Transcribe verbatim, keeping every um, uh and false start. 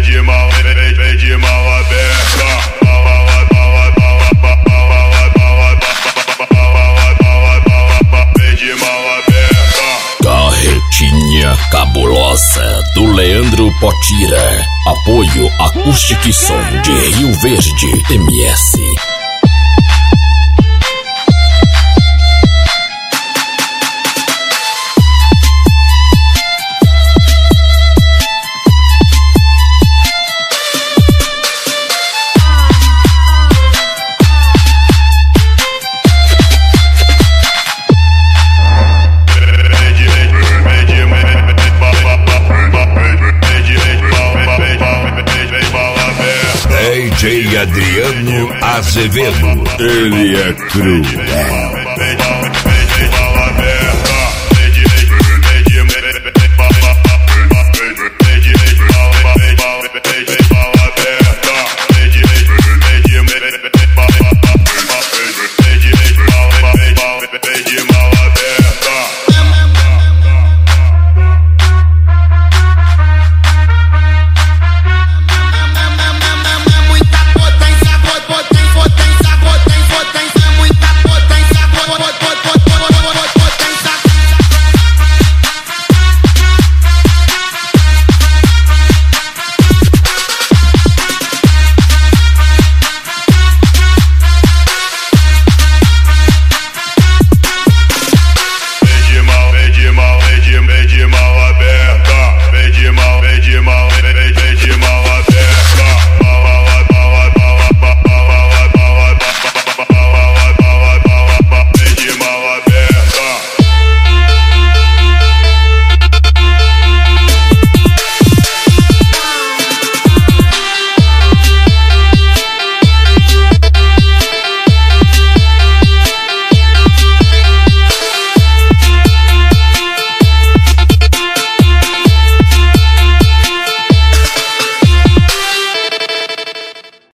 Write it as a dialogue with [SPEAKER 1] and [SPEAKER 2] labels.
[SPEAKER 1] de mal, vem de mal aberta. Vem de mal aberta.
[SPEAKER 2] Carretinha cabulosa do Leandro Potira. Apoio Acoustic Som de Rio Verde, M S.
[SPEAKER 3] D J Adriano Azevedo, ele é cruel.